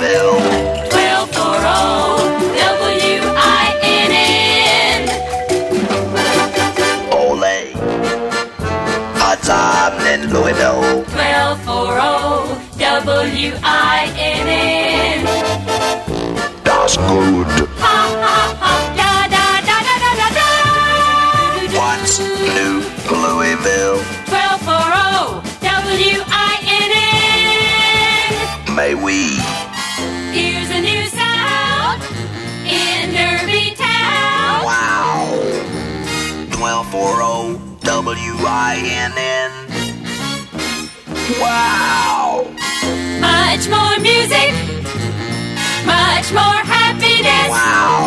Louisville. 1240 WINN. Ole. Hot time in Louisville. 1240 WINN. Das gut. Ha ha ha, da da da da da da da. What's new, Louisville? 1240 WINN. May we? Here's a new sound in Derby Town. Wow. 1240 WINN. Wow. Much more music, much more happiness. Wow.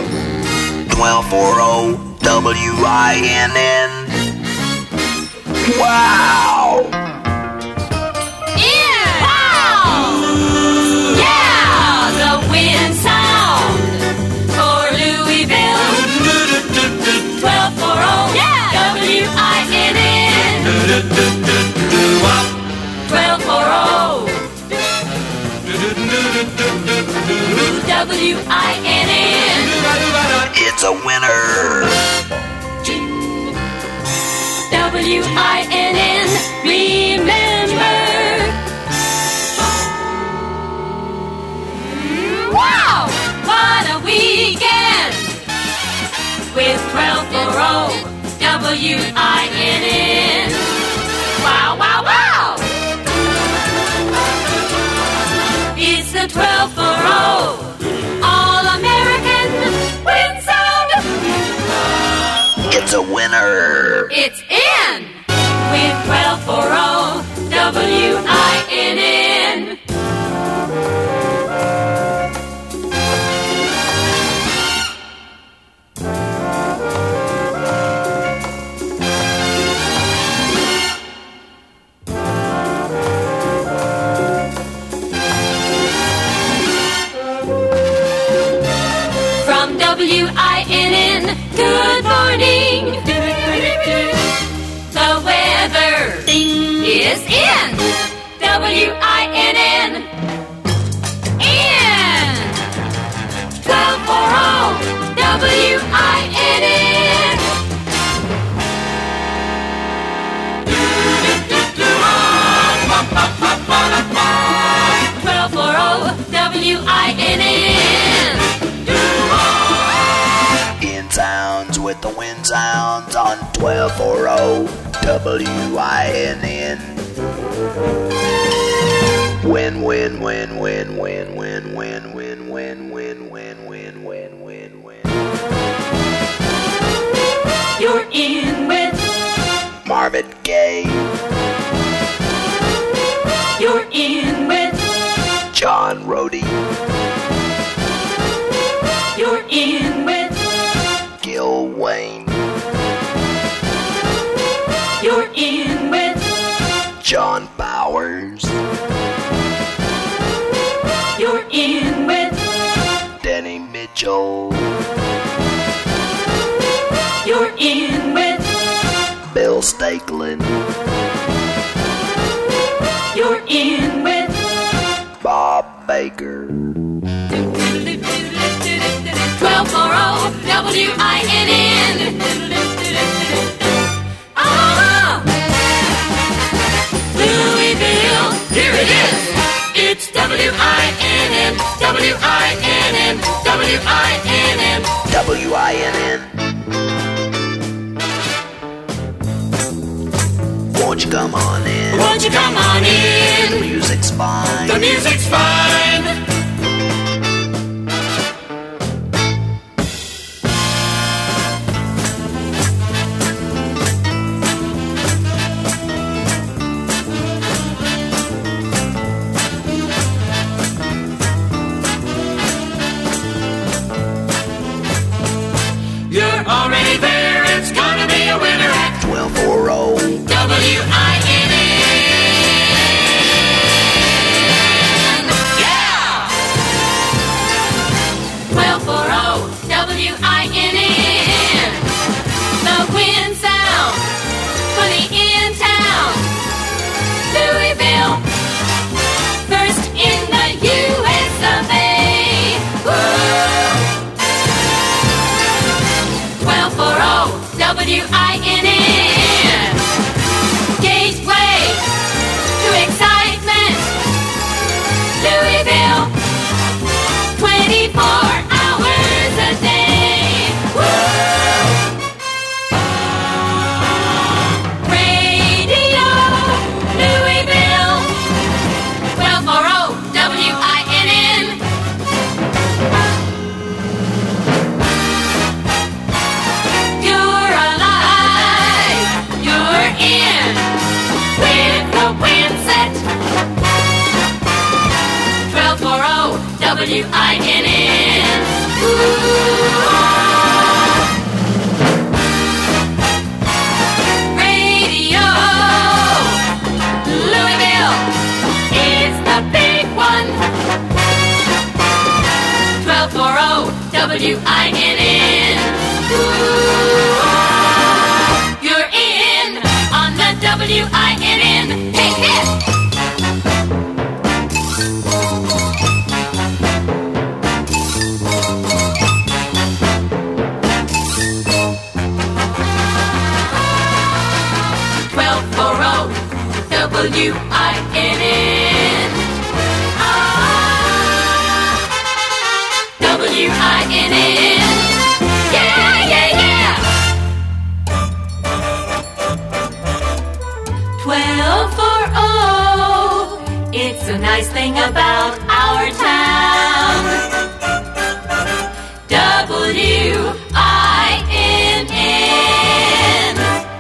1240 WINN. Wow. Yeah! Wow! Yeah! The Win sound for Louisville. 1240 yeah! WINN. 1240 WINN. It's a winner. WINN. Remember. Wow! What a weekend! With 1240 WINN. Wow, wow, wow! It's the 1240 All-American Win Sound. It's a winner. It's in with 1240 WINN. From WINN, good morning. The weather is in WINN. In 1240 WINN. 1240 WINN. In towns with the Win sounds on 1240 WINN. Win, win, win, win, win, win, win, win, win, win, win, win, win, win, win. You're in with, Marvin Gaye, you're in with, John Rohde, you're in with, Gil Wayne, you're in with, John Bowers, you're in with, Denny Mitchell, you're in with, Bill Stakelin, you're in with, Bob Baker, 1240 WINN. Louisville, here it is. It's WINN, WINN, WINN. WINN. Won't you come on in? Won't you come on in? The music's fine. The music's fine. You're already there, it's gonna be a winner at 1240 WINN. Yeah! 1240 WINN. The Win sound, funny in town. Louisville, first in the USA. W-I-N-N. Gateway to excitement. Louisville, 24 hours a day. Woo! Radio Louisville, 1240 W-I-N-N. You're alive, you're in with the wind set. 1240 W-I-N-N. Radio Louisville is the big one. 1240 W-I-N-N. You're in on the W-I-N-N. Hey, hit! W-I-N-N. W-I-N-N. Yeah, yeah, yeah. 1240. It's a nice thing about our town. W-I-N-N.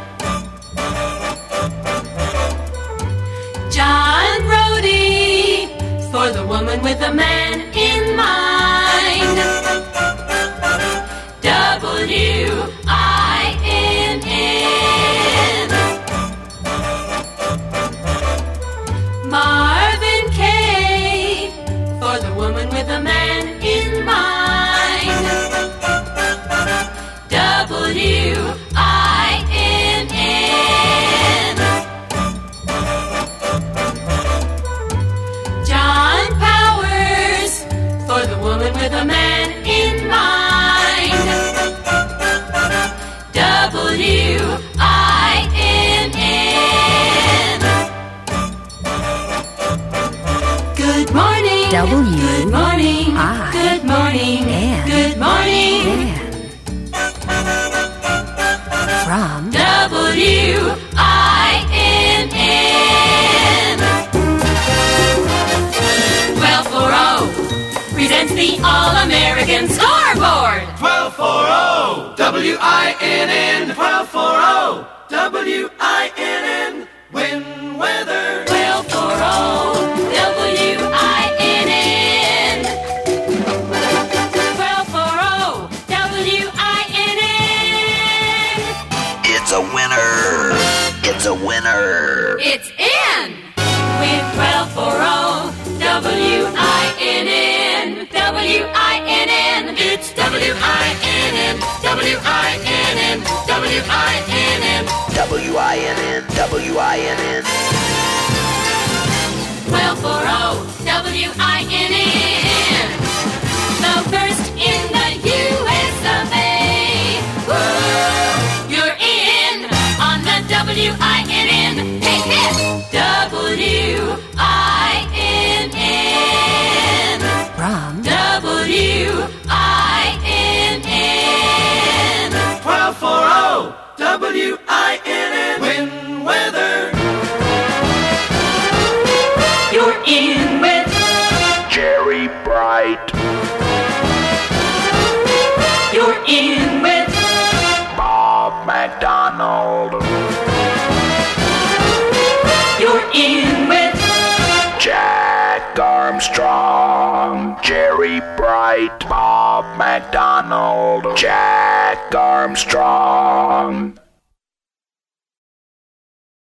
John Brody, for the woman with a man in mind. W-I-N-N. Marvin Kaye, for the woman with a man in mind. W-I-N-N. John Powers, for the woman with a man in mind. W-I-N-N. Good morning. W. Good morning. I. Good morning. N. Good morning. N. From W-I-N-N. 1240 presents the All-American Scoreboard. 1240 W-I-N-N 1240 W-I-N-N Win weather 1240 W-I-N-N. 1240 W-I-N-N. It's a winner. It's a winner. It's in with 1240 W-I-N-N. W-I-N-N. It's W-I-N-N W-I-N-N W-I-N-N W-I-N-N W-I-N-N 1240 W-I-N-N. The first in the US of A. Woo! You're in on the W-I-N-N. Hey, hit! W-I-N-N. from W-I-N-N. 1240 W-I-N-N Win weather You're in with Jerry Bright You're in with Bob McDonald You're in with Jack Armstrong Jerry Bright Bob McDonald Jack Armstrong